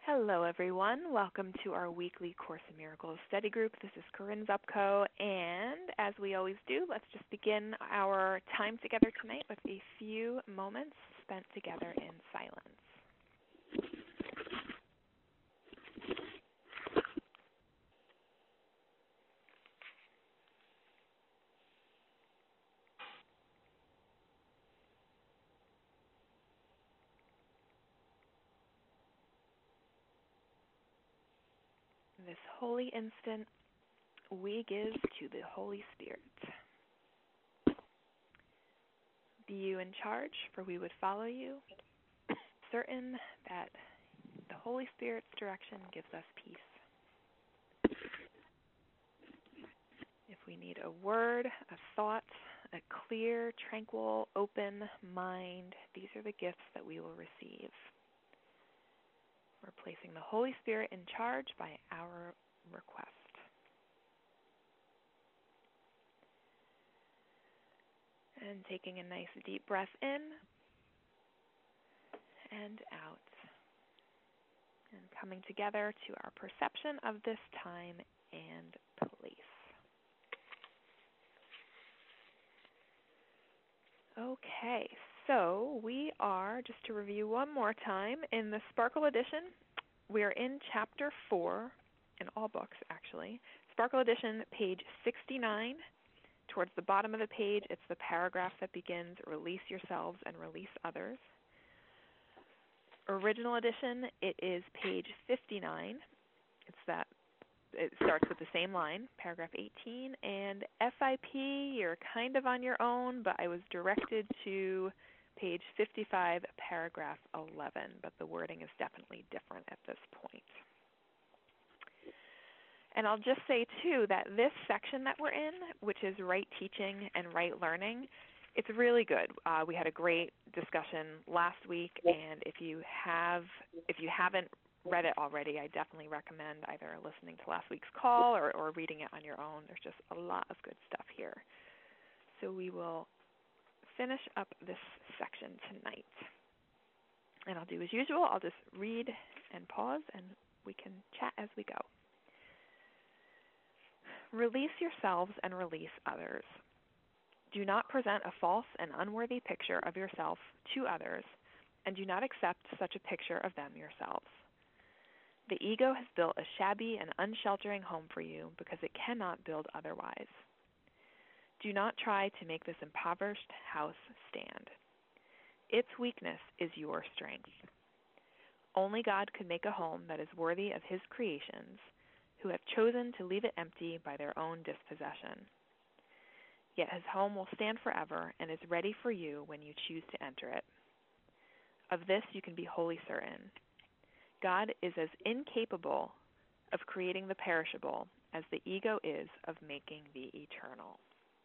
Hello, everyone. Welcome to our weekly Course in Miracles study group. This is Corinne Zupko, and as we always do, let's just begin our time together tonight with a few moments spent together in silence. This holy instant we give to the Holy Spirit. Be you in charge, for we would follow you, certain that the Holy Spirit's direction gives us peace. If we need a word, a thought, a clear, tranquil, open mind, these are the gifts that we will receive. We're placing the Holy Spirit in charge by our request. And taking a nice deep breath in and out. And coming together to our perception of this time and place. Okay, so we are, just to review one more time, in the Sparkle Edition. We are in Chapter 4, in all books actually. Sparkle Edition, page 69. Towards the bottom of the page, it's the paragraph that begins, release yourselves and release others. Original Edition, it is page 59. It starts with the same line, paragraph 18, and FIP, you're kind of on your own, but I was directed to page 55, paragraph 11, but the wording is definitely different at this point. And I'll just say, too, that this section that we're in, which is right teaching and right learning, it's really good. We had a great discussion last week, and if you haven't read it already, I definitely recommend either listening to last week's call or reading it on your own. There's just a lot of good stuff here. So we will finish up this section tonight. And I'll do as usual. I'll just read and pause, and we can chat as we go. Release yourselves and release others. Do not present a false and unworthy picture of yourself to others, and do not accept such a picture of them yourselves. The ego has built a shabby and unsheltering home for you because it cannot build otherwise. Do not try to make this impoverished house stand. Its weakness is your strength. Only God could make a home that is worthy of His creations, who have chosen to leave it empty by their own dispossession. Yet His home will stand forever and is ready for you when you choose to enter it. Of this you can be wholly certain. God is as incapable of creating the perishable as the ego is of making the eternal.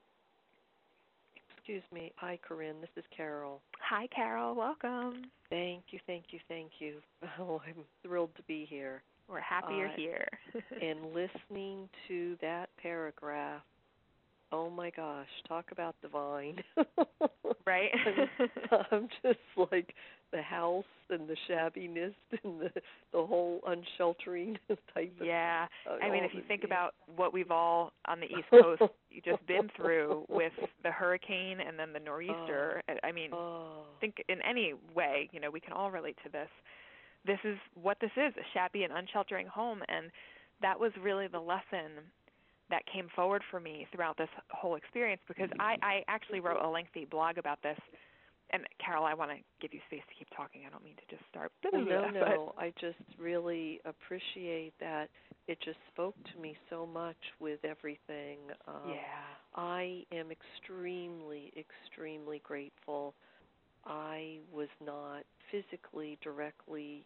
Excuse me. Hi, Corinne. This is Carol. Hi, Carol. Welcome. Thank you. Oh, I'm thrilled to be here. We're happy you're here. And listening to that paragraph, oh my gosh, talk about divine. Right? I'm just like the house and the shabbiness and the whole unsheltering type of. Yeah. I mean, if you think about what we've all on the East Coast just been through with the hurricane and then the nor'easter, I mean, think in any way, we can all relate to this. This is what this is, a shabby and unsheltering home, and that was really the lesson that came forward for me throughout this whole experience, because I actually wrote a lengthy blog about this. And Carol, I want to give you space to keep talking. I don't mean to just start. No. I just really appreciate that. It just spoke to me so much with everything. I am extremely, extremely grateful. I was not physically directly,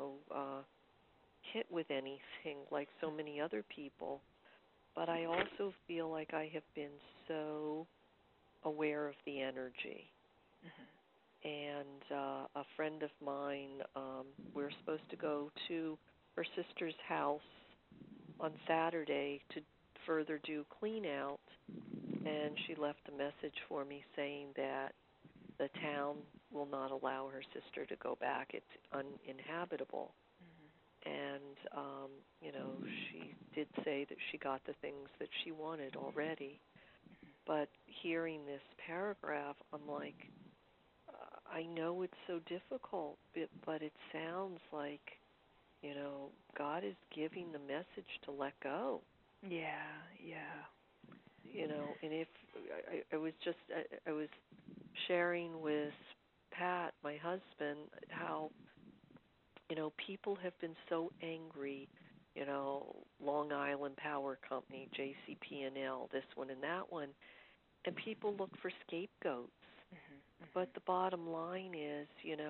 hit with anything like so many other people. But I also feel like I have been so aware of the energy. Mm-hmm. And a friend of mine, we're supposed to go to her sister's house on Saturday to further do clean out, and she left a message for me saying that the town will not allow her sister to go back. It's uninhabitable. and she did say that she got the things that she wanted already. But hearing this paragraph, I'm like, I know it's so difficult, but it sounds like, God is giving the message to let go. Yeah. And if I was sharing with Pat, my husband, how people have been so angry, Long Island Power Company, JCP&L, this one and that one, and people look for scapegoats. But the bottom line is,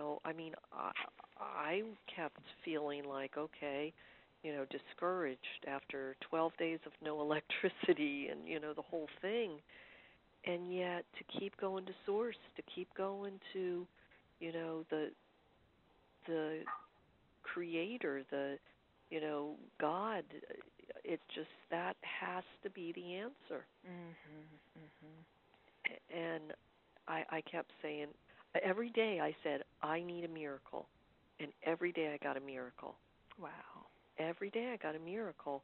I kept feeling like, okay, discouraged after 12 days of no electricity and, the whole thing. And yet to keep going to source, to keep going to, the creator, the, God, it's just that has to be the answer. And I kept saying, every day I said, I need a miracle. And every day I got a miracle. Wow. Every day I got a miracle.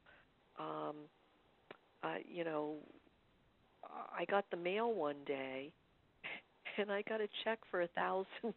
I got the mail one day, and I got a check for $1,000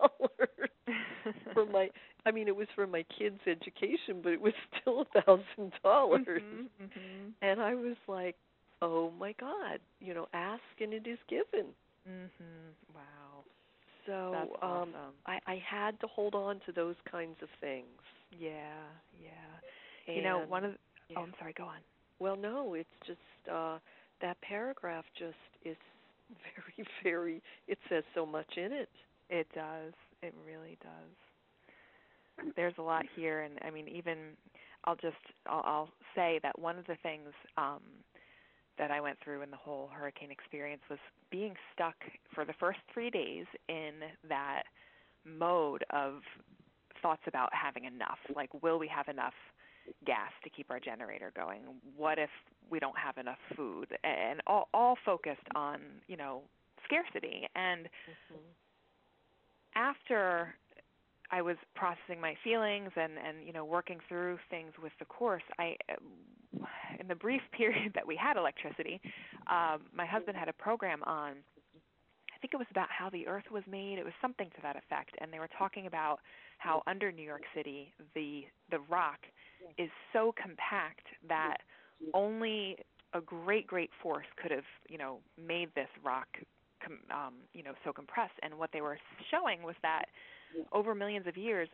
for my. I mean, it was for my kids' education, but it was still $1,000. And I was like, oh my God, ask and it is given. Wow. So that's awesome. I had to hold on to those kinds of things. Yeah. And, one of the, I'm sorry, go on. Well, no, it's just that paragraph just is very, very, it says so much in it. It does. It really does. There's a lot here, and I mean, even I'll say that one of the things that I went through in the whole hurricane experience was being stuck for the first 3 days in that mode of thoughts about having enough. Like, will we have enough gas to keep our generator going? What if we don't have enough food? And all focused on, scarcity. And after I was processing my feelings and working through things with the Course, in the brief period that we had electricity, my husband had a program on, I think it was about how the earth was made. It was something to that effect. And they were talking about how under New York City, the rock is so compact that only a great force could have, made this rock, so compressed. And what they were showing was that over millions of years,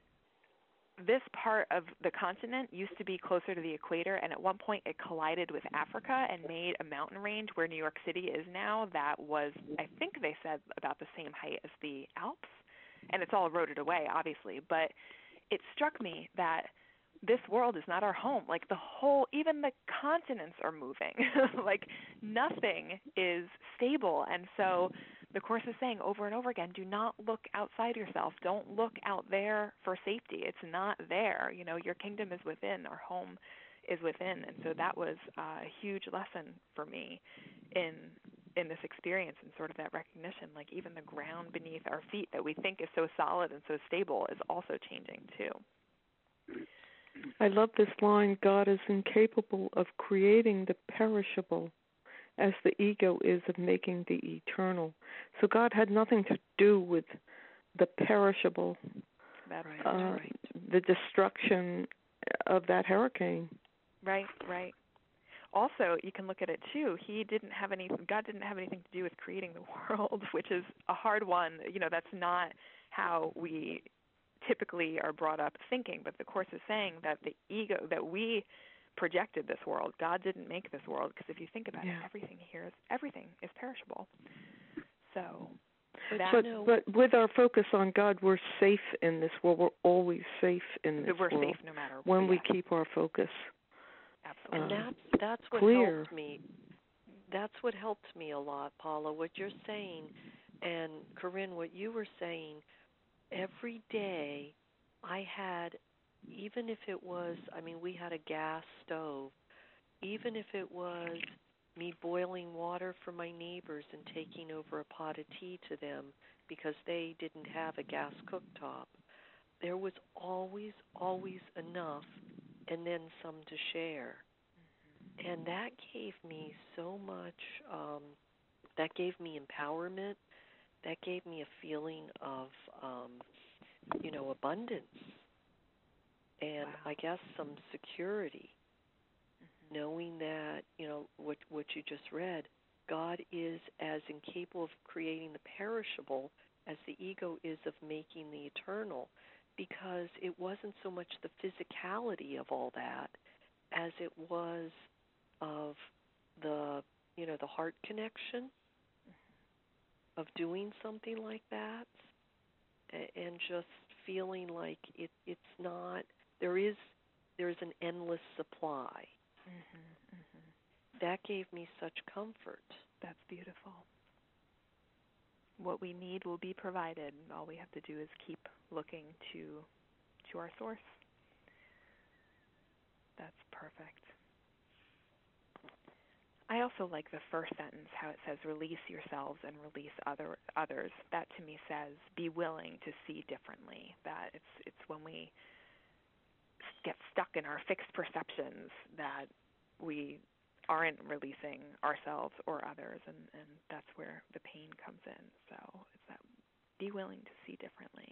this part of the continent used to be closer to the equator, and at one point it collided with Africa and made a mountain range where New York City is now that was, I think they said, about the same height as the Alps. And it's all eroded away, obviously. But it struck me that this world is not our home. Like even the continents are moving. Like nothing is stable. And so the Course is saying over and over again, do not look outside yourself. Don't look out there for safety. It's not there. Your kingdom is within. Our home is within. And so that was a huge lesson for me in this experience, and sort of that recognition, like even the ground beneath our feet that we think is so solid and so stable is also changing too. I love this line, God is incapable of creating the perishable as the ego is of making the eternal. So God had nothing to do with the perishable, That's right. The destruction of that hurricane. Right. Also, you can look at it too. God didn't have anything to do with creating the world, which is a hard one. That's not how we typically are brought up thinking. But the Course is saying that the ego, that we projected this world. God didn't make this world, because if you think about it, everything is perishable. So, but with our focus on God, we're safe in this world. We're always safe in this world. We're safe no matter when we keep our focus. Absolutely. And that's what clear. helped me. That's what helped me a lot, Paula, what you're saying, and Corinne, what you were saying. Every day I had, even if it was, we had a gas stove, even if it was me boiling water for my neighbors and taking over a pot of tea to them because they didn't have a gas cooktop, there was always, always enough and then some to share. And that gave me so much, that gave me empowerment, that gave me a feeling of, abundance and I guess some security, knowing that, what you just read, God is as incapable of creating the perishable as the ego is of making the eternal, because it wasn't so much the physicality of all that as it was of the, the heart connection of doing something like that, and just feeling like it's not, there's an endless supply. That gave me such comfort. That's beautiful. What we need will be provided. All we have to do is keep looking to our source. That's perfect. I also like the first sentence, how it says, release yourselves and release others. That to me says, be willing to see differently. That it's when we get stuck in our fixed perceptions that we aren't releasing ourselves or others, and that's where the pain comes in. So it's that, be willing to see differently.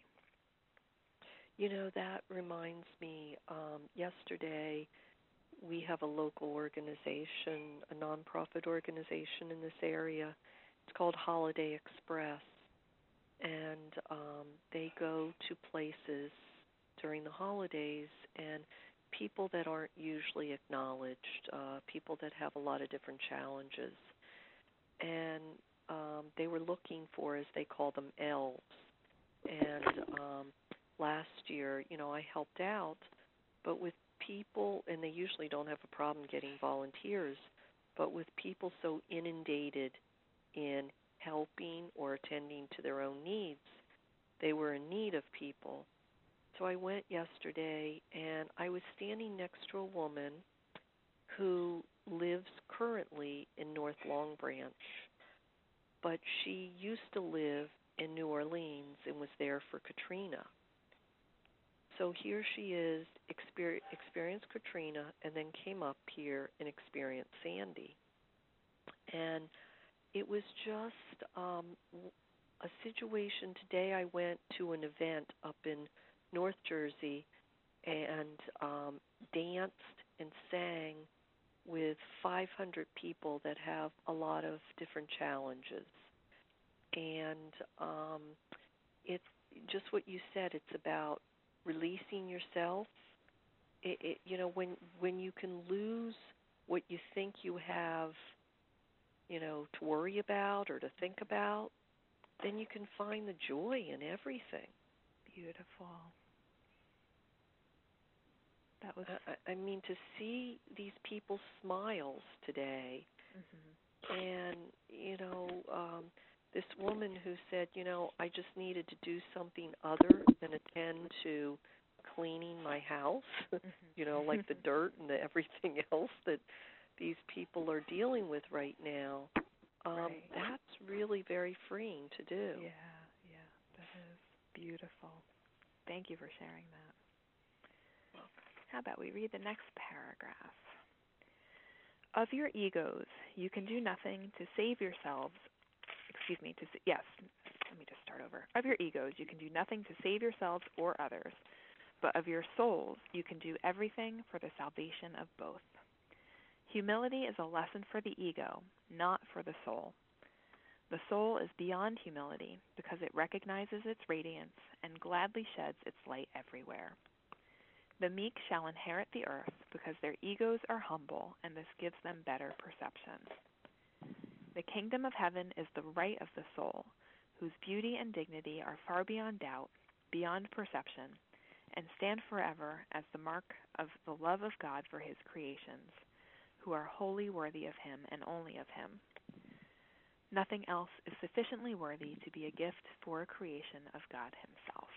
That reminds me, yesterday we have a local organization, a nonprofit organization in this area. It's called Holiday Express, and they go to places during the holidays, and people that aren't usually acknowledged, people that have a lot of different challenges. And they were looking for, as they call them, elves. And last year, I helped out, but with people, and they usually don't have a problem getting volunteers, but with people so inundated in helping or attending to their own needs, they were in need of people. So I went yesterday, and I was standing next to a woman who lives currently in North Long Branch, but she used to live in New Orleans and was there for Katrina. So here she is, experienced Katrina, and then came up here and experienced Sandy. And it was just a situation. Today I went to an event up in North Jersey and danced and sang with 500 people that have a lot of different challenges. And it's just what you said, it's about releasing yourself. When you can lose what you think you have, to worry about or to think about, then you can find the joy in everything. Beautiful. That was. I mean, to see these people's smiles today, and this woman who said, I just needed to do something other than attend to cleaning my house, like the dirt and everything else that these people are dealing with right now. Right. That's really very freeing to do. Yeah, that is beautiful. Thank you for sharing that. How about we read the next paragraph? Of your egos, you can do nothing to save yourselves. Let me just start over. Of your egos, you can do nothing to save yourselves or others, but of your souls, you can do everything for the salvation of both. Humility is a lesson for the ego, not for the soul. The soul is beyond humility because it recognizes its radiance and gladly sheds its light everywhere. The meek shall inherit the earth because their egos are humble, and this gives them better perception. The kingdom of heaven is the right of the soul, whose beauty and dignity are far beyond doubt, beyond perception, and stand forever as the mark of the love of God for his creations, who are wholly worthy of him and only of him. Nothing else is sufficiently worthy to be a gift for a creation of God himself.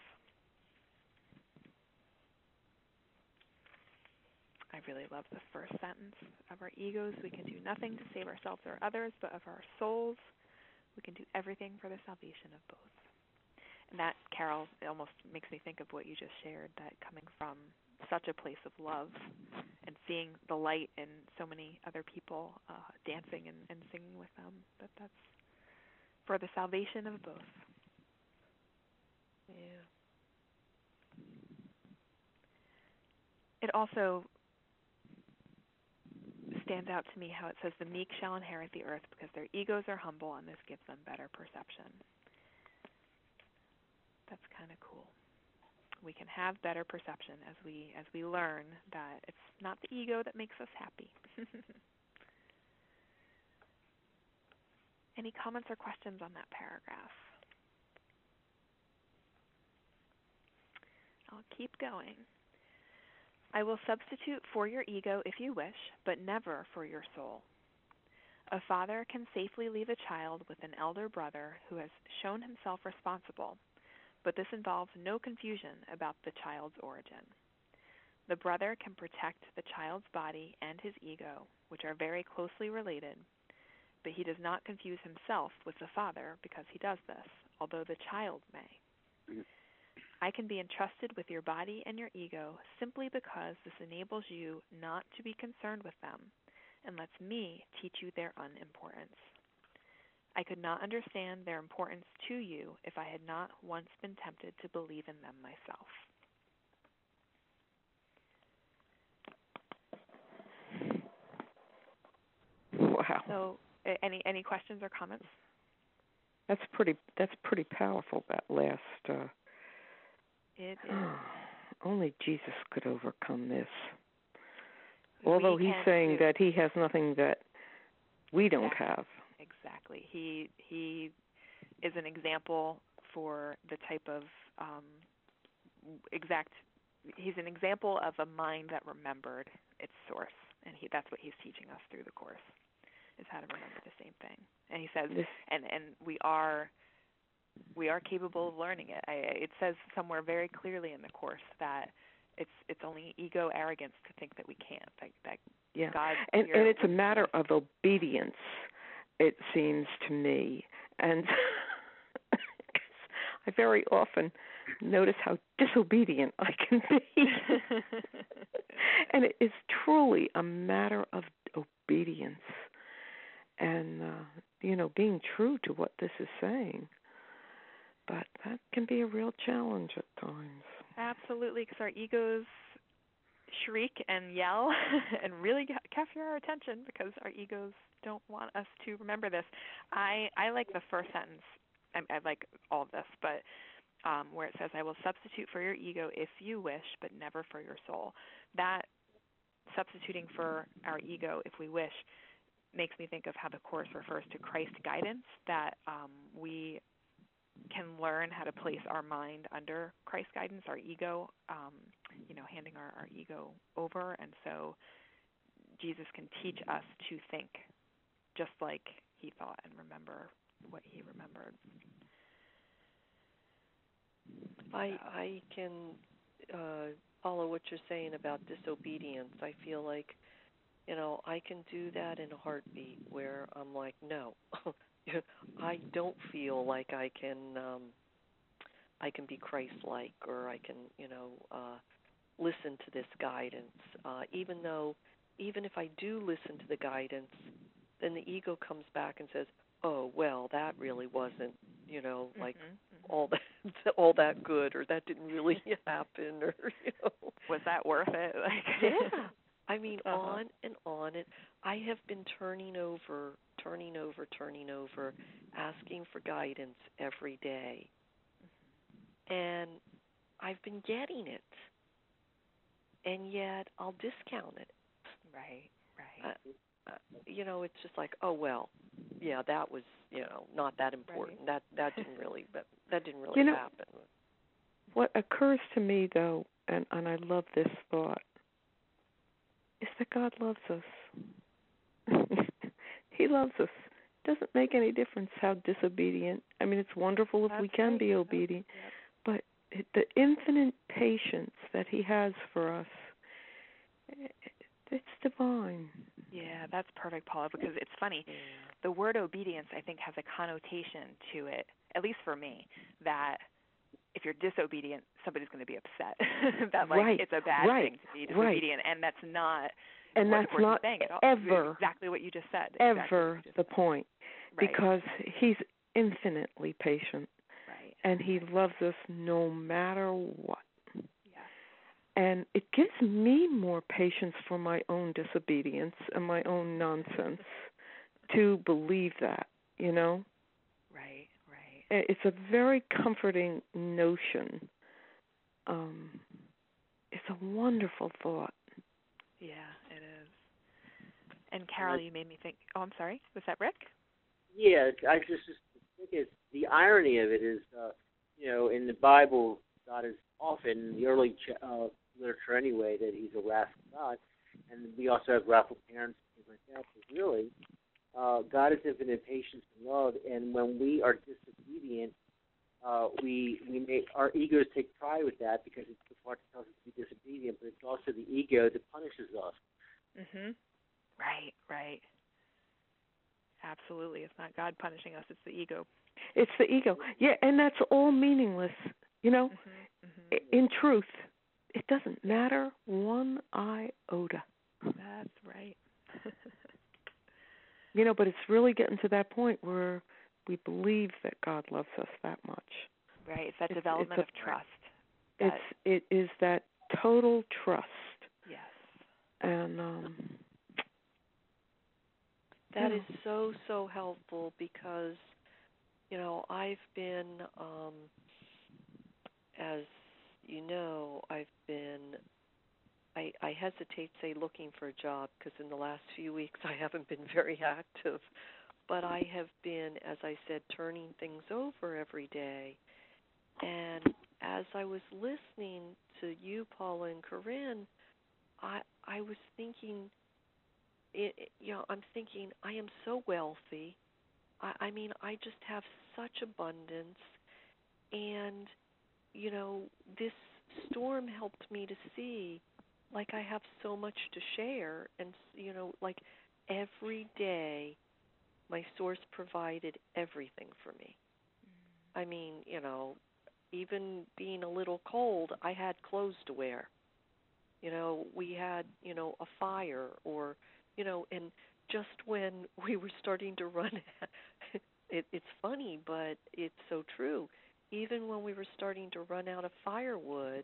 I really love the first sentence. Of our egos, we can do nothing to save ourselves or others, but of our souls, we can do everything for the salvation of both. And that Carol, it almost makes me think of what you just shared, that coming from such a place of love and seeing the light in so many other people dancing and singing with them, that's for the salvation of both. Yeah. It also stands out to me how it says the meek shall inherit the earth because their egos are humble and this gives them better perception. That's kind of cool. We can have better perception as we learn that it's not the ego that makes us happy. Any comments or questions on that paragraph? I'll keep going. I will substitute for your ego if you wish, but never for your soul. A father can safely leave a child with an elder brother who has shown himself responsible, but this involves no confusion about the child's origin. The brother can protect the child's body and his ego, which are very closely related, but he does not confuse himself with the father because he does this, although the child may. I can be entrusted with your body and your ego simply because this enables you not to be concerned with them and lets me teach you their unimportance. I could not understand their importance to you if I had not once been tempted to believe in them myself. Wow. So, any questions or comments? That's pretty powerful, that last. It is. Only Jesus could overcome this. Although he's saying that he has nothing that we don't have. Exactly. He is an example for the type of he's an example of a mind that remembered its source, and that's what he's teaching us through the Course, is how to remember the same thing. And he says, and we are capable of learning it. It says somewhere very clearly in the Course that it's only ego arrogance to think that we can't. That yeah, God and it's a matter of obedience, it seems to me. And I very often notice how disobedient I can be. And it is truly a matter of obedience and, being true to what this is saying. But that can be a real challenge at times. Absolutely, because our egos shriek and yell and really capture our attention because our egos don't want us to remember this. I like the first sentence. I like all of this, but where it says, I will substitute for your ego if you wish, but never for your soul. That substituting for our ego if we wish makes me think of how the Course refers to Christ guidance, that we can learn how to place our mind under Christ's guidance, our ego, handing our ego over. And so Jesus can teach us to think just like he thought and remember what he remembered. I can follow what you're saying about disobedience. I feel like, I can do that in a heartbeat where I'm like, no, I don't feel like I can be Christ-like, or I can, listen to this guidance. Even if I do listen to the guidance, then the ego comes back and says, oh, well, that really wasn't, all that good, or that didn't really happen, or was that worth it? Yeah. I mean, on and on. And I have been turning over, asking for guidance every day. And I've been getting it. And yet I'll discount it. Right. It's just like, oh, well, yeah, that was, not that important. Right. That didn't really happen. What occurs to me, though, and I love this thought, is that God loves us. He loves us. It doesn't make any difference how disobedient. I mean, it's wonderful if we can be obedient, but the infinite patience that he has for us, it's divine. Yeah, that's perfect, Paula, because it's funny. The word obedience, I think, has a connotation to it, at least for me, that if you're disobedient, somebody's going to be upset that it's a bad thing to be disobedient, and that's not. And what that's not saying at all. ever exactly what you just said. Ever the point, right. because He's infinitely patient, right. and He loves us no matter what. Yes. And it gives me more patience for my own disobedience and my own nonsense to believe that, Right, right. It's a very comforting notion. It's a wonderful thought. Yeah, it is. And Carol, you made me think. Oh, I'm sorry. Was that Rick? Yeah, I just think it's the irony of it is, in the Bible, God is often in the early literature anyway that He's a wrathful God, and we also have wrathful parents and things like that. But really, God is infinite patience and love, and when we are disobedient, we make our egos take pride with that because it's the part that tells us to be disobedient, but it's also the ego that punishes us. Mhm. Right, right. Absolutely. It's not God punishing us, it's the ego. It's the ego. Yeah, and that's all meaningless, In truth, it doesn't matter one iota. That's right. But it's really getting to that point where we believe that God loves us that much. Right. It's that development of trust. It is that total trust. Yes. And that is so helpful because, I've been, as you know, I hesitate to say looking for a job because in the last few weeks I haven't been very active, but I have been, as I said, turning things over every day. And as I was listening to you, Paula and Corinne, I was thinking, I'm thinking I am so wealthy. I mean, I just have such abundance. And, this storm helped me to see, like, I have so much to share. And, like, every day my source provided everything for me. I mean, even being a little cold, I had clothes to wear. We had, a fire or, and just when we were starting to run, it's funny, but it's so true. Even when we were starting to run out of firewood,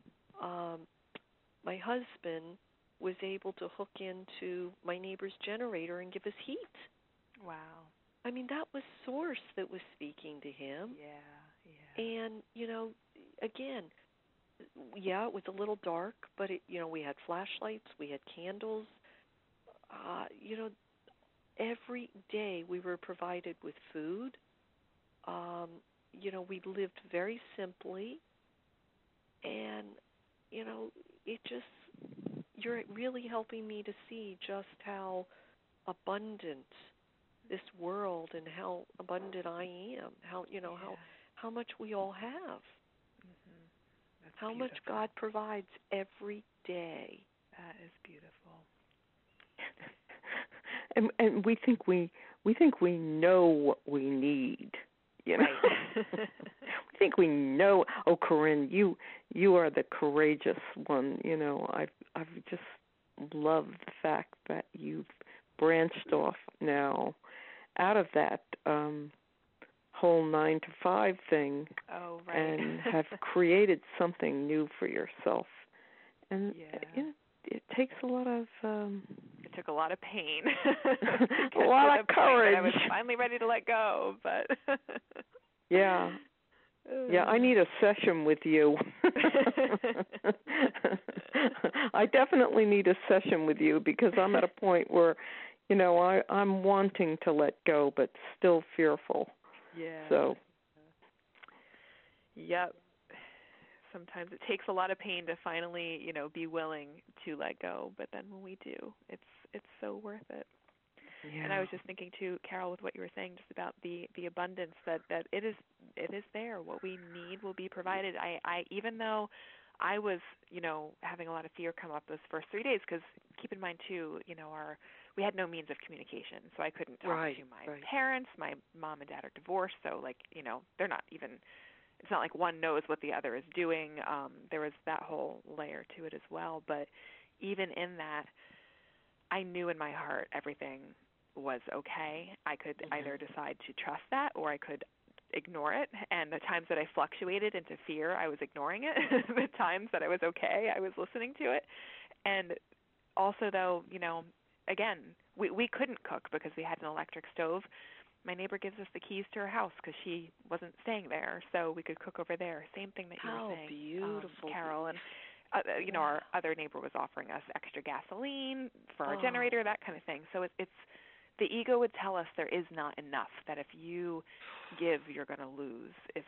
my husband was able to hook into my neighbor's generator and give us heat. Wow. I mean, that was source that was speaking to him. Yeah. And, again, it was a little dark, but, we had flashlights, we had candles. Every day we were provided with food. We lived very simply. And, you're really helping me to see just how abundant this world and how abundant I am, how much we all have. That's how beautiful. much God provides every day. That is beautiful. And we think we know what we need. Right. We think we know. Oh, Corinne, you are the courageous one. I've just loved the fact that you've branched off now out of that whole 9 to 5 thing, and have created something new for yourself. And it takes a lot of. It took a lot of pain. A lot of courage. I was finally ready to let go, but. Yeah, I need a session with you. I definitely need a session with you because I'm at a point where, I'm wanting to let go, but still fearful. Yeah. So. Yep. Sometimes it takes a lot of pain to finally, be willing to let go. But then when we do, it's so worth it. Yeah. And I was just thinking too, Carol, with what you were saying, just about the abundance that it is there. What we need will be provided. I even though I was, having a lot of fear come up those first 3 days, because keep in mind too, we had no means of communication, so I couldn't talk to my parents. My mom and dad are divorced, so they're not even it's not like one knows what the other is doing. There was that whole layer to it as well. But even in that, I knew in my heart everything was okay. I could either decide to trust that or I could ignore it. And the times that I fluctuated into fear, I was ignoring it. The times that I was okay, I was listening to it. And also, though, again, we couldn't cook because we had an electric stove. My neighbor gives us the keys to her house because she wasn't staying there, so we could cook over there. Same thing that you were saying, beautiful, Carol. And our other neighbor was offering us extra gasoline for our generator, that kind of thing. So it's the ego would tell us there is not enough. That if you give, you're going to lose. If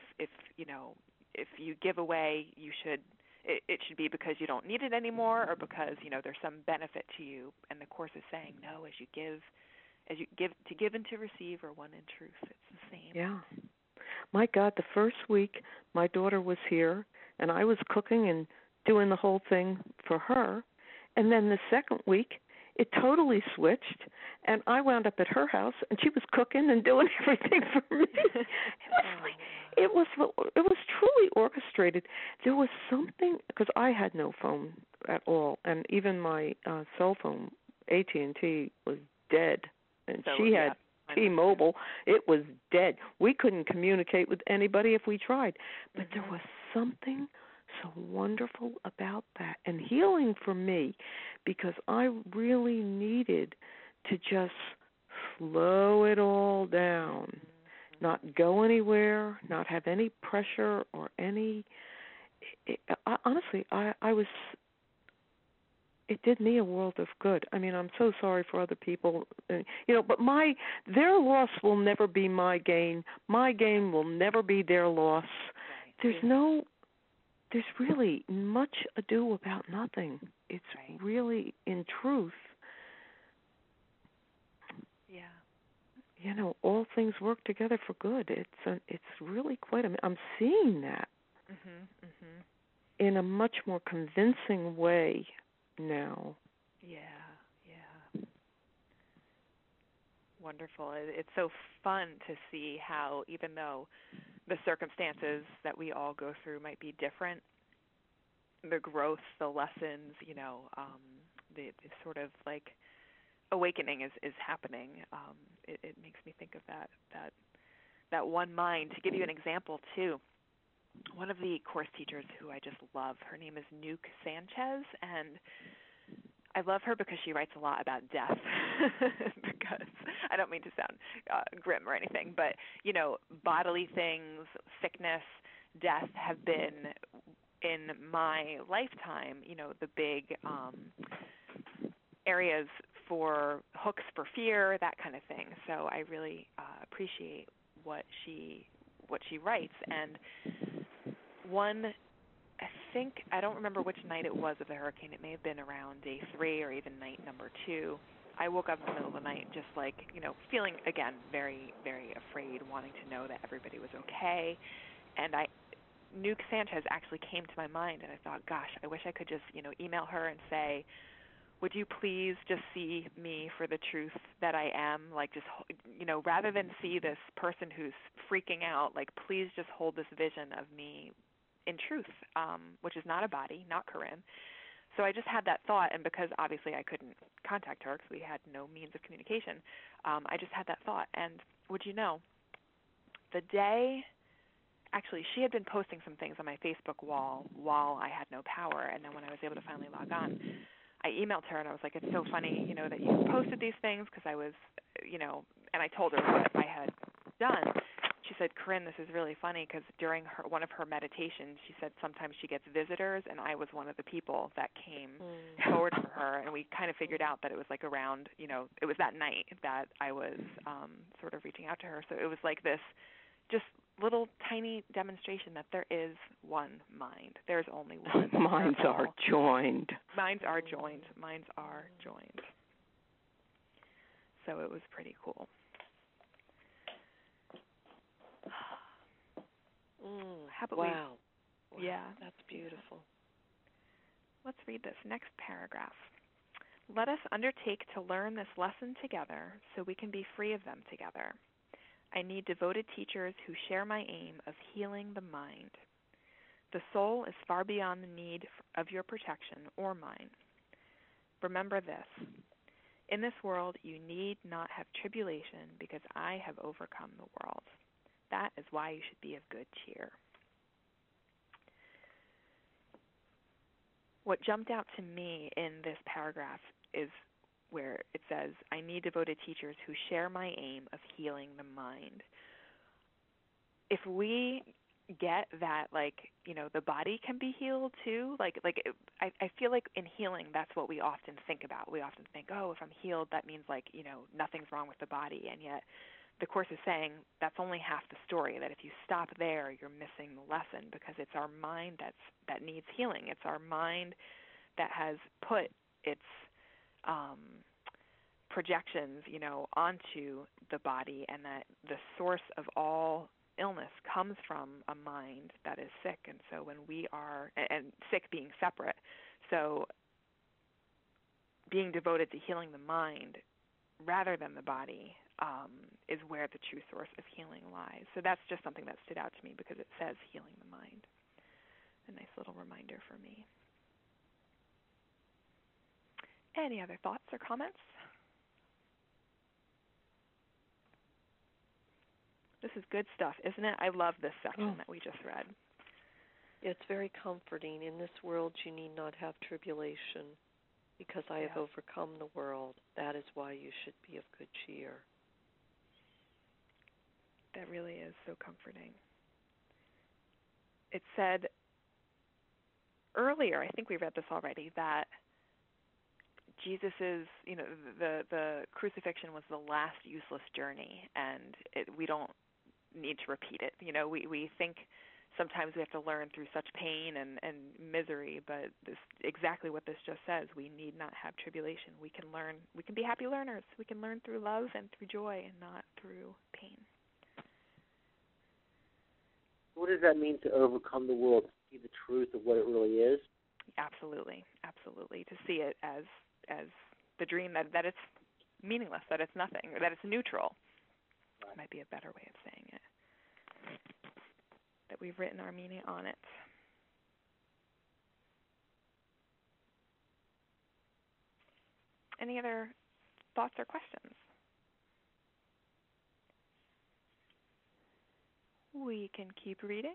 you give away, you should. It should be because you don't need it anymore, or because there's some benefit to you. And the Course is saying no. As you give, to give and to receive are one in truth. It's the same. Yeah. My God, the first week my daughter was here, and I was cooking and doing the whole thing for her. And then the second week, it totally switched, and I wound up at her house, and she was cooking and doing everything for me. It was truly orchestrated. There was something, because I had no phone at all, and even my cell phone, AT&T, was dead. And so, she had T-Mobile. It was dead. We couldn't communicate with anybody if we tried. But there was something so wonderful about that and healing for me, because I really needed to just slow it all down, not go anywhere, not have any pressure or any. Honestly, I was. It did me a world of good. I mean, I'm so sorry for other people, but their loss will never be my gain. My gain will never be their loss. Right. There's really much ado about nothing. It's really, in truth, all things work together for good. It's really quite. I'm seeing that in a much more convincing way now. Yeah. Wonderful. It's so fun to see how, even though the circumstances that we all go through might be different, the growth, the lessons, the sort of like awakening is happening. It makes me think of that one mind. To give you an example too, one of the Course teachers who I just love, her name is Nuke Sanchez, and I love her because she writes a lot about death. Because I don't mean to sound grim or anything, but bodily things, sickness, death have been in my lifetime, the big areas for hooks for fear, that kind of thing. So I really appreciate what she writes. And I don't remember which night it was of the hurricane. It may have been around day 3 or even night number 2. I woke up in the middle of the night just feeling, again, very, very afraid, wanting to know that everybody was okay. And Nuke Sanchez actually came to my mind, and I thought, gosh, I wish I could just, email her and say, would you please just see me for the truth that I am? Rather than see this person who's freaking out, please just hold this vision of me in truth, which is not a body, not Corinne. So I just had that thought, and because obviously I couldn't contact her because we had no means of communication, I just had that thought. And would you know, the day, actually, she had been posting some things on my Facebook wall while I had no power, and then when I was able to finally log on, I emailed her, and I was like, it's so funny, that you posted these things, because I was, and I told her what I had done. She said, Corinne, this is really funny, because during one of her meditations, she said sometimes she gets visitors, and I was one of the people that came forward for her, and we kind of figured out that it was around, it was that night that I was sort of reaching out to her. So it was like this just little tiny demonstration that there is one mind. There's only one. Minds are joined. Minds are joined. Minds are joined. So it was pretty cool. How about wow. Yeah. That's beautiful. Let's read this next paragraph. Let us undertake to learn this lesson together so we can be free of them together. I need devoted teachers who share my aim of healing the mind. The soul is far beyond the need of your protection or mine. Remember this. In this world you need not have tribulation because I have overcome the world. That is why you should be of good cheer. What jumped out to me in this paragraph is where it says, I need devoted teachers who share my aim of healing the mind. If we get that, the body can be healed too, I feel like in healing, that's what we often think about. We often think, if I'm healed, that means nothing's wrong with the body. And yet the Course is saying that's only half the story, that if you stop there, you're missing the lesson, because it's our mind that needs healing. It's our mind that has put its projections, onto the body, and that the source of all illness comes from a mind that is sick. And so when we are, and sick being separate, so being devoted to healing the mind rather than the body is where the true source of healing lies. So that's just something that stood out to me because it says healing the mind. A nice little reminder for me. Any other thoughts or comments? This is good stuff, isn't it? I love this section that we just read. It's very comforting. In this world you need not have tribulation because I have overcome the world. That is why you should be of good cheer. That really is so comforting. It said earlier, I think we read this already, that Jesus's, the crucifixion was the last useless journey, and we don't need to repeat it. We think sometimes we have to learn through such pain and misery, but this exactly what this just says. We need not have tribulation. We can learn. We can be happy learners. We can learn through love and through joy and not through pain. What does that mean to overcome the world, to see the truth of what it really is? Absolutely, absolutely. To see it as the dream that it's meaningless, that it's nothing, or that it's neutral. Right. Might be a better way of saying it. That we've written our meaning on it. Any other thoughts or questions? We can keep reading.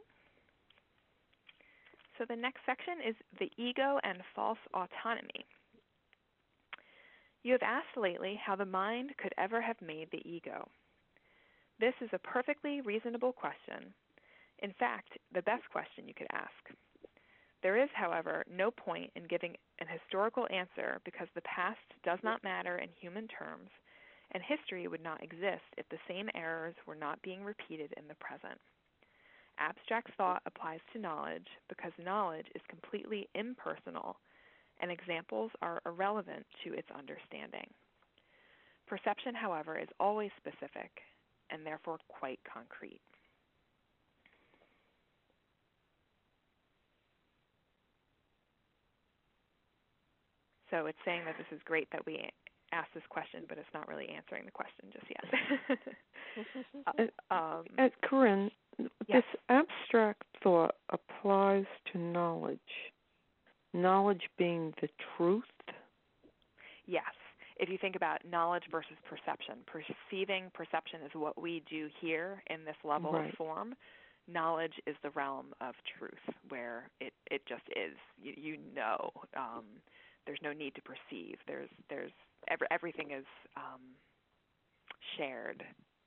So the next section is the ego and false autonomy. You have asked lately how the mind could ever have made the ego. This is a perfectly reasonable question. In fact, the best question you could ask. There is, however, no point in giving an historical answer because the past does not matter in human terms, and history would not exist if the same errors were not being repeated in the present. Abstract thought applies to knowledge because knowledge is completely impersonal, and examples are irrelevant to its understanding. Perception, however, is always specific and therefore quite concrete. So it's saying that this is great that we asked this question, but it's not really answering the question just yet. Corinne, this abstract thought applies to knowledge. Knowledge being the truth? Yes. If you think about knowledge versus perception, perception is what we do here in this level of form. Knowledge is the realm of truth, where it just is. There's no need to perceive. Everything is shared.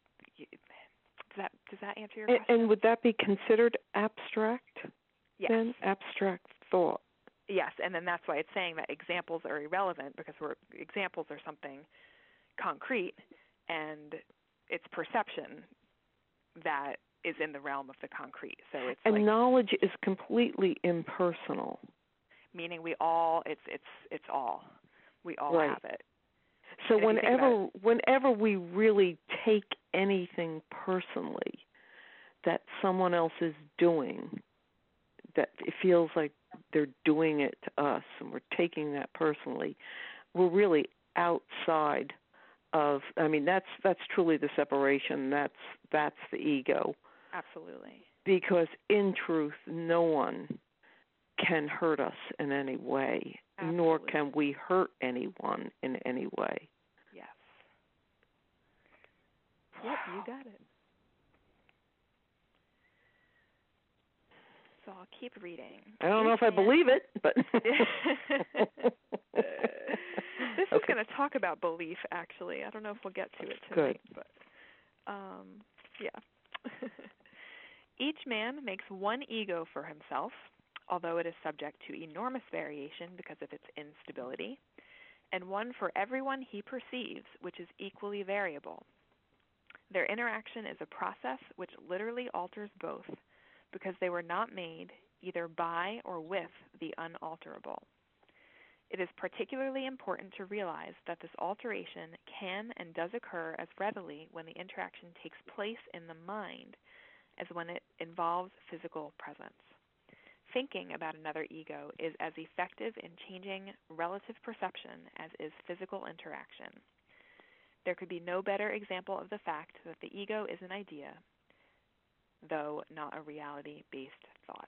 Does that answer your question? And would that be considered abstract? Yes. Then abstract thought. Yes, and then that's why it's saying that examples are irrelevant, because examples are something concrete, and it's perception that is in the realm of the concrete. So it's knowledge is completely impersonal. Meaning it's all. We all have it. So whenever we really take anything personally that someone else is doing, that it feels like they're doing it to us and we're taking that personally, we're really outside that's truly the separation. That's the ego. Absolutely. Because in truth, no one can hurt us in any way, Absolutely. Nor can we hurt anyone in any way. Yes. Yep, you got it. So I'll keep reading. I don't know if I believe it, but this is going to talk about belief, actually. I don't know if we'll get to it tonight. Good. But yeah. Each man makes one ego for himself, although it is subject to enormous variation because of its instability, and one for everyone he perceives, which is equally variable. Their interaction is a process which literally alters both, because they were not made either by or with the unalterable. It is particularly important to realize that this alteration can and does occur as readily when the interaction takes place in the mind as when it involves physical presence. Thinking about another ego is as effective in changing relative perception as is physical interaction. There could be no better example of the fact that the ego is an idea, though not a reality-based thought.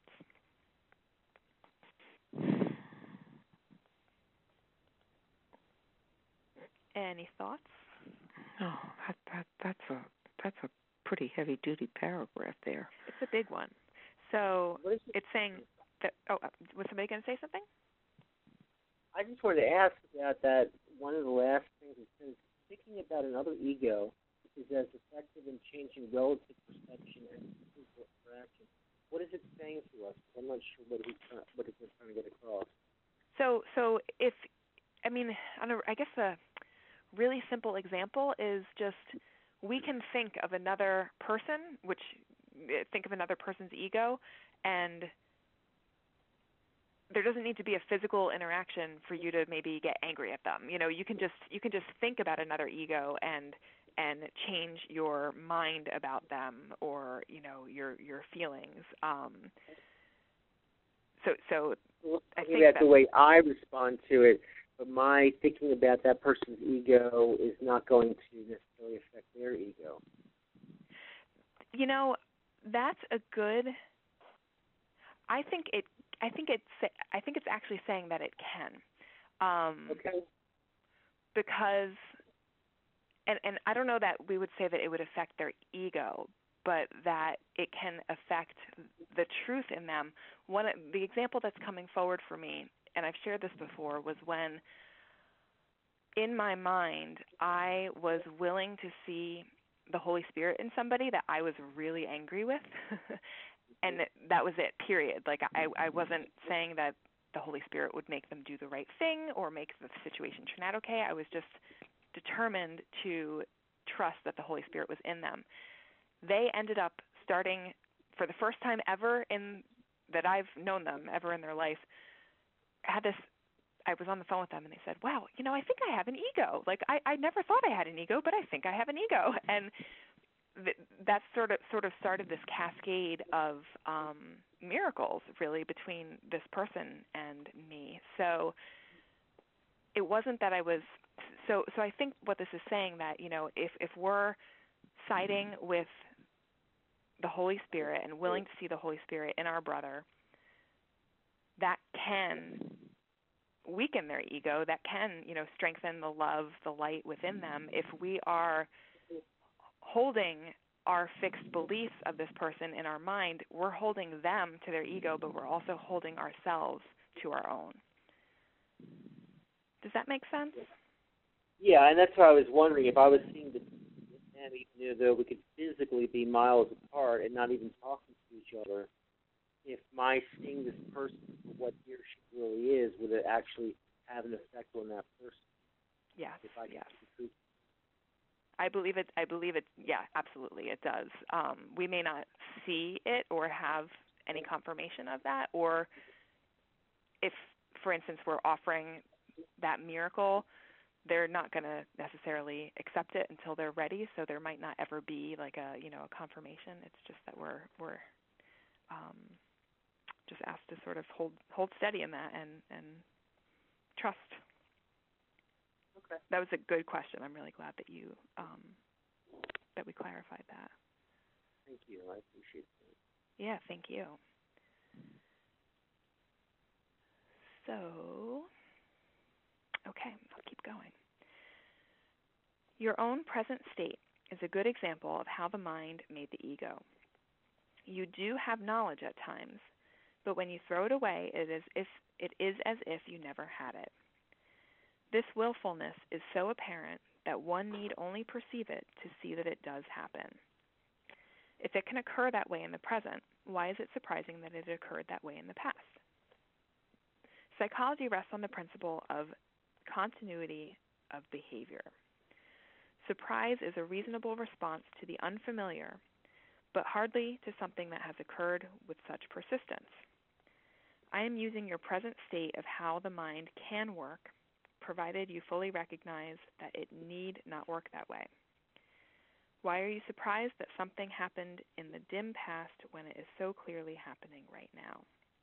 Any thoughts? Oh, that's a pretty heavy-duty paragraph there. It's a big one. So it's saying that. Oh, was somebody going to say something? I just wanted to ask about that. One of the last things it says, thinking about another ego is as effective in changing relative perception as physical interaction. What is it saying to us? I'm not sure what it's trying to get across. So if, I guess a really simple example is just we can think of another person, think of another person's ego, and there doesn't need to be a physical interaction for you to maybe get angry at them. You can just think about another ego and change your mind about them, or your feelings. So I think that's the way I respond to it, but my thinking about that person's ego is not going to necessarily affect their ego. That's a good. I think it's actually saying that it can. Okay. Because, and I don't know that we would say that it would affect their ego, but that it can affect the truth in them. The example that's coming forward for me, and I've shared this before, was when in my mind I was willing to see the Holy Spirit in somebody that I was really angry with. And that was it, period. Like, I wasn't saying that the Holy Spirit would make them do the right thing or make the situation turn out okay. I was just determined to trust that the Holy Spirit was in them. They ended up starting, for the first time ever that I've known them, ever in their life, I was on the phone with them, and they said, wow, I think I have an ego. Like, I never thought I had an ego, but I think I have an ego. And that sort of started this cascade of miracles, really, between this person and me. So it wasn't that I was so I think what this is saying, that if we're siding with the Holy Spirit and willing to see the Holy Spirit in our brother, that can weaken their ego, that can strengthen the love, the light within them. If we are holding our fixed beliefs of this person in our mind, we're holding them to their ego, but we're also holding ourselves to our own. Does that make sense? Yeah, and that's what I was wondering. If I was seeing them, even though we could physically be miles apart and not even talking to each other, if my seeing this person for what he or she really is, would it actually have an effect on that person? Yes. Yes. I believe it. Yeah, absolutely, it does. We may not see it or have any confirmation of that, or if, for instance, we're offering that miracle, they're not going to necessarily accept it until they're ready. So there might not ever be like a confirmation. It's just that we're just asked to sort of hold steady in that and trust. That was a good question. I'm really glad that you that we clarified that. Thank you. I appreciate that. Yeah, thank you. So, okay, I'll keep going. Your own present state is a good example of how the mind made the ego. You do have knowledge at times, but when you throw it away, it is as if you never had it. This willfulness is so apparent that one need only perceive it to see that it does happen. If it can occur that way in the present, why is it surprising that it occurred that way in the past? Psychology rests on the principle of continuity of behavior. Surprise is a reasonable response to the unfamiliar, but hardly to something that has occurred with such persistence. I am using your present state of how the mind can work, provided you fully recognize that it need not work that way. Why are you surprised that something happened in the dim past when it is so clearly happening right now?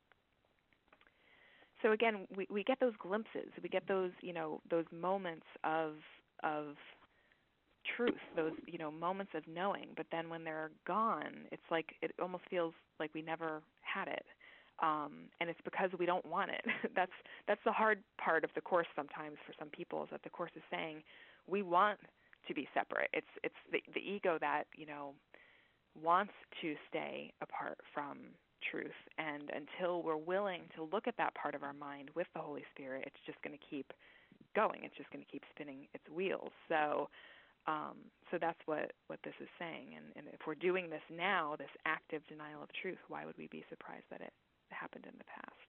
So again, we get those glimpses, we get those, those moments of truth, those, moments of knowing, but then when they're gone, it's like it almost feels like we never had it. And it's because we don't want it. That's the hard part of the Course sometimes for some people, is that the Course is saying we want to be separate. It's the ego that, wants to stay apart from truth. And until we're willing to look at that part of our mind with the Holy Spirit, it's just going to keep going. It's just going to keep spinning its wheels. So that's what this is saying. And if we're doing this now, this active denial of truth, why would we be surprised that it happened in the past?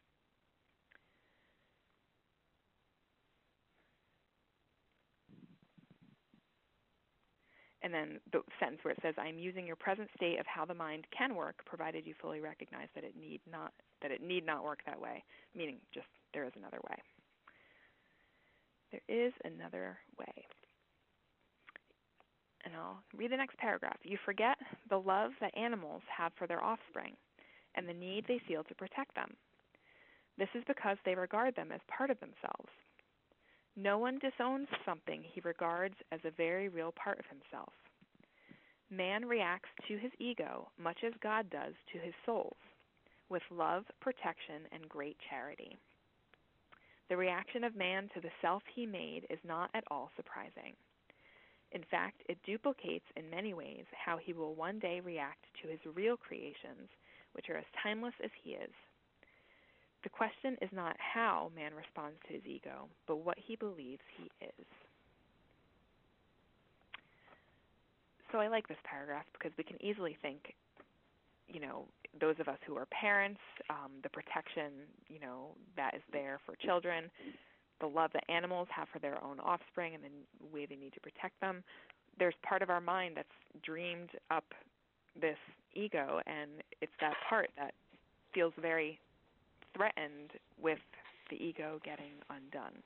And then the sentence where it says, "I am using your present state of how the mind can work, provided you fully recognize that it need not work that way," meaning just there is another way. There is another way. And I'll read the next paragraph. You forget the love that animals have for their offspring and the need they feel to protect them. This is because they regard them as part of themselves. No one disowns something he regards as a very real part of himself. Man reacts to his ego much as God does to his souls, with love, protection, and great charity. The reaction of man to the self he made is not at all surprising. In fact, it duplicates in many ways how he will one day react to his real creations, which are as timeless as he is. The question is not how man responds to his ego, but what he believes he is. So I like this paragraph because we can easily think, those of us who are parents, the protection, that is there for children, the love that animals have for their own offspring and the way they need to protect them. There's part of our mind that's dreamed up this ego, and it's that part that feels very threatened with the ego getting undone.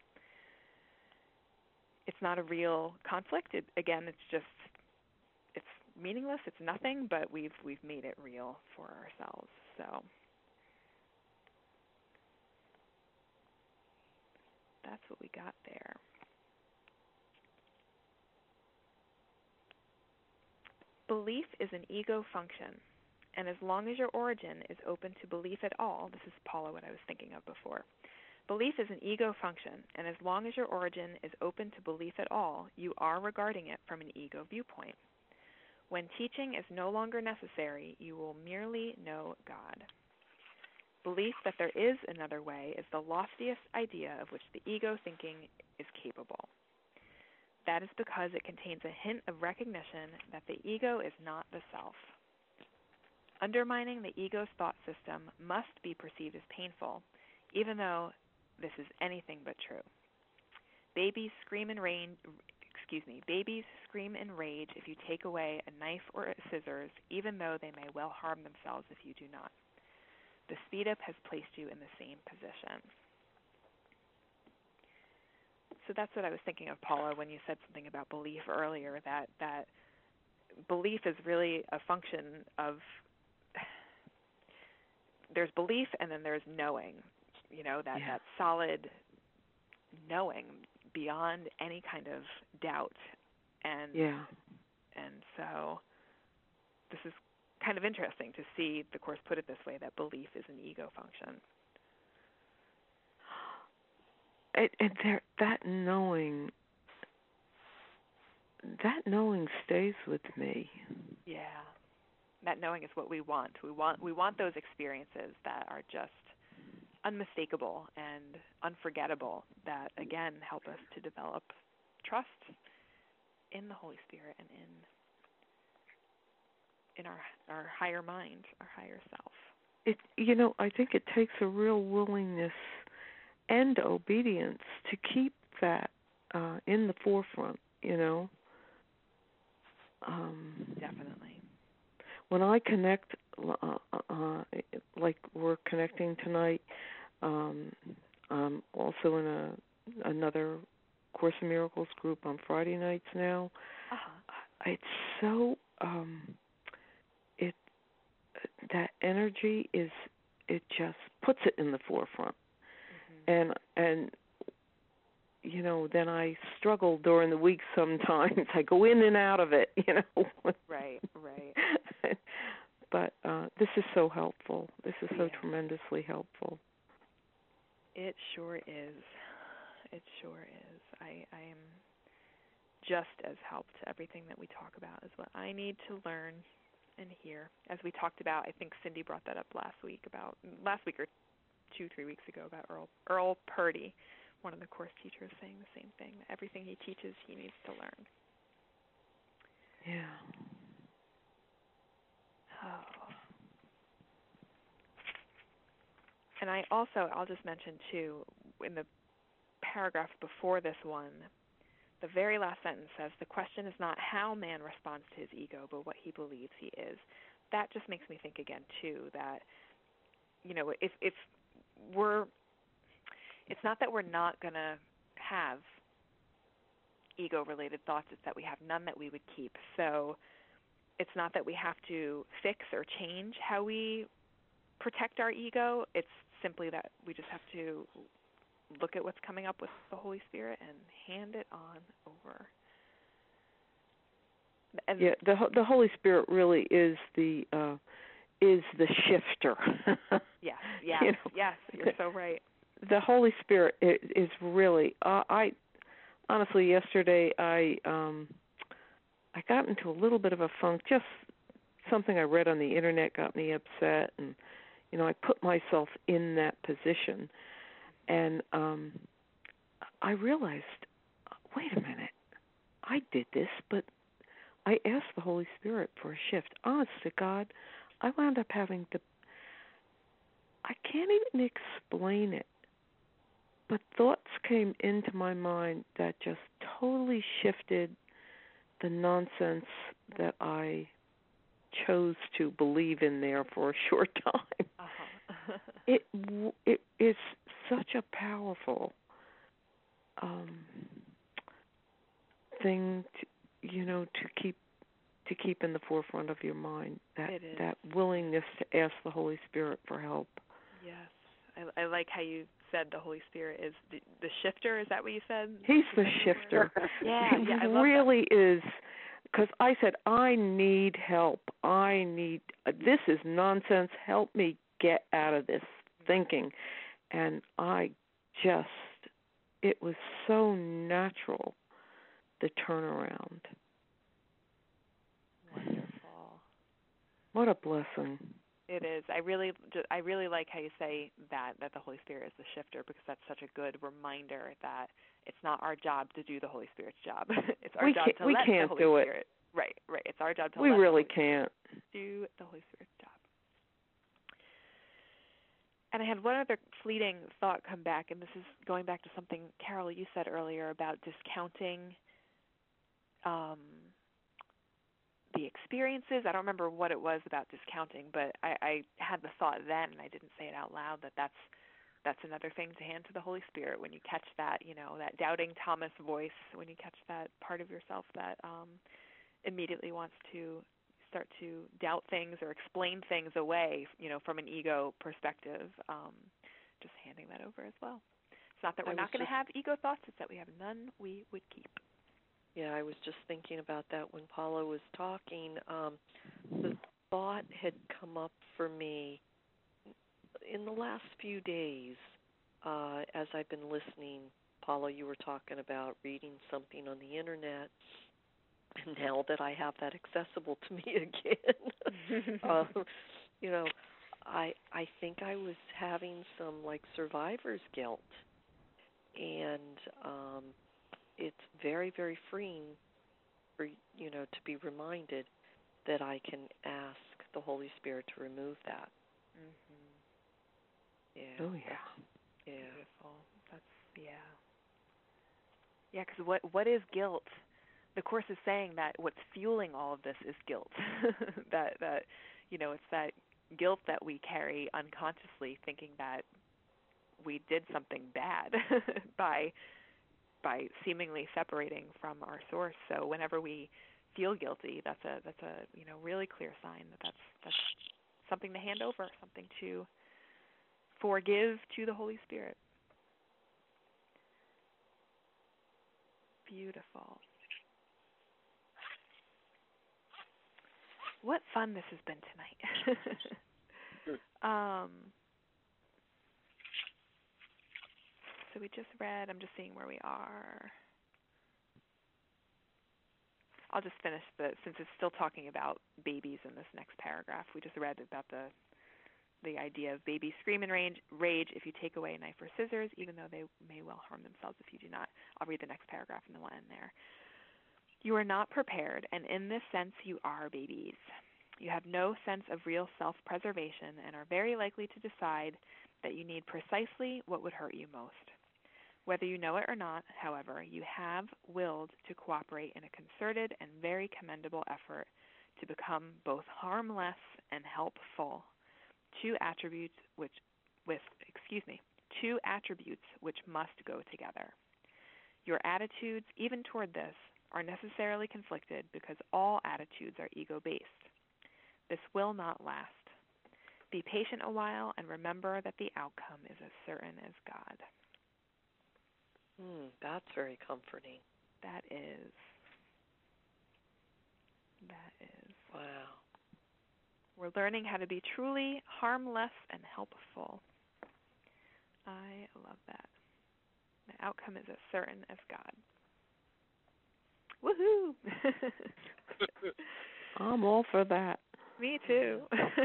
It's not a real conflict. It's meaningless. It's nothing, but we've made it real for ourselves. So that's what we got there. Belief is an ego function, and as long as your origin is open to belief at all, this is, Paula, what I was thinking of before. Belief is an ego function, and as long as your origin is open to belief at all, you are regarding it from an ego viewpoint. When teaching is no longer necessary, you will merely know God. Belief that there is another way is the loftiest idea of which the ego thinking is capable. That is because it contains a hint of recognition that the ego is not the self. Undermining the ego's thought system must be perceived as painful, even though this is anything but true. Babies scream in rage if you take away a knife or a scissors, even though they may well harm themselves if you do not. The speed up has placed you in the same position. So that's what I was thinking of, Paula, when you said something about belief earlier, that belief is really a function of, there's belief and then there's knowing, that solid knowing, beyond any kind of doubt. And so this is kind of interesting to see the Course put it this way, that belief is an ego function. And that knowing stays with me. Yeah. That knowing is what we want. We want those experiences that are just unmistakable and unforgettable, that again help us to develop trust in the Holy Spirit and in our higher mind, our higher self. I think it takes a real willingness and obedience to keep that in the forefront, Definitely. When I connect, like we're connecting tonight, I'm also in another Course in Miracles group on Friday nights now. It's so that energy it just puts it in the forefront, and then I struggle during the week sometimes. I go in and out of it, Right. But this is so helpful. This is so tremendously helpful. It sure is. It sure is. I am just as helped. Everything that we talk about is what I need to learn and hear. As we talked about, I think Cindy brought that up last week or 2-3 weeks ago, about Earl Purdy, one of the Course teachers, saying the same thing. Everything he teaches, he needs to learn. Yeah. Oh. And I'll just mention too, in the paragraph before this one, the very last sentence says, the question is not how man responds to his ego, but what he believes he is. That just makes me think again too that, if it's not that we're not going to have ego-related thoughts, it's that we have none that we would keep. So it's not that we have to fix or change how we protect our ego. It's simply that we just have to look at what's coming up with the Holy Spirit and hand it on over. And the Holy Spirit really is the shifter. Yes, you're so right. The Holy Spirit is really. I honestly, yesterday I got into a little bit of a funk. Just something I read on the internet got me upset, and I put myself in that position, and I realized, wait a minute, I did this, but I asked the Holy Spirit for a shift. Honest to God, I wound up having to. I can't even explain it. But thoughts came into my mind that just totally shifted the nonsense that I chose to believe in there for a short time. It is such a powerful thing to keep in the forefront of your mind. That willingness to ask the Holy Spirit for help. Yes, I like how you said the Holy Spirit is the shifter. Is that what you said? He's the shifter. He I really is. Because I said, I need help. This is nonsense. Help me get out of this thinking. And it was so natural, the turnaround. Wonderful. What a blessing. It is. I really like how you say that the Holy Spirit is the shifter, because that's such a good reminder that it's not our job to do the Holy Spirit's job. It's our job to let the Holy Spirit. Right. It's our job to let the Holy Spirit do the Holy Spirit's job. And I had one other fleeting thought come back, and this is going back to something, Carol, you said earlier about discounting the experiences. I don't remember what it was about discounting, but I had the thought then, and I didn't say it out loud, that's another thing to hand to the Holy Spirit when you catch that, that doubting Thomas voice, when you catch that part of yourself that immediately wants to start to doubt things or explain things away, from an ego perspective, just handing that over as well. It's not that we're not going to have ego thoughts, it's that we have none we would keep. Yeah, I was just thinking about that when Paula was talking. The thought had come up for me in the last few days as I've been listening. Paula, you were talking about reading something on the internet, and now that I have that accessible to me again, I think I was having some like survivor's guilt, and it's very, very freeing for to be reminded that I can ask the Holy Spirit to remove that. Yeah. Oh yeah. Beautiful. Yeah, because what is guilt? The Course is saying that what's fueling all of this is guilt. that it's that guilt that we carry unconsciously, thinking that we did something bad by seemingly separating from our source. So whenever we feel guilty, that's a really clear sign that that's something to hand over, something to forgive to the Holy Spirit. Beautiful. What fun this has been tonight. So we just read, I'm just seeing where we are. I'll just finish since it's still talking about babies in this next paragraph. We just read about the idea of babies scream in rage if you take away a knife or scissors, even though they may well harm themselves if you do not. I'll read the next paragraph and then we'll end there. You are not prepared, and in this sense you are babies. You have no sense of real self-preservation and are very likely to decide that you need precisely what would hurt you most. Whether you know it or not, however, you have willed to cooperate in a concerted and very commendable effort to become both harmless and helpful, two attributes which must go together. Your attitudes, even toward this, are necessarily conflicted because all attitudes are ego-based. This will not last. Be patient a while and remember that the outcome is as certain as God. That's very comforting. That is. Wow. We're learning how to be truly harmless and helpful. I love that. The outcome is as certain as God. Woohoo! I'm all for that. Me too.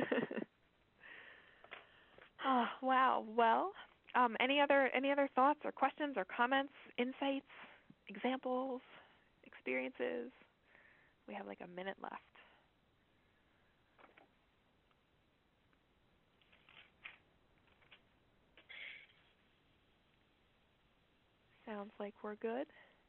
Oh, wow. Well, any other thoughts or questions or comments, insights, examples, experiences? We have like a minute left. Sounds like we're good.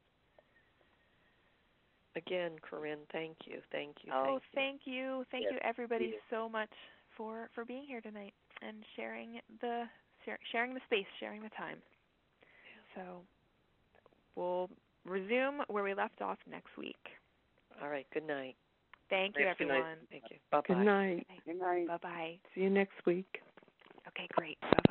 Again, Corinne, thank you. Thank you. Thank you everybody so much for being here tonight and sharing the space, sharing the time. So we'll resume where we left off next week. All right. Good night. Thank you, everyone. Thank you. Bye-bye. Good night. Good night. Bye-bye. See you next week. Okay, great. Bye-bye.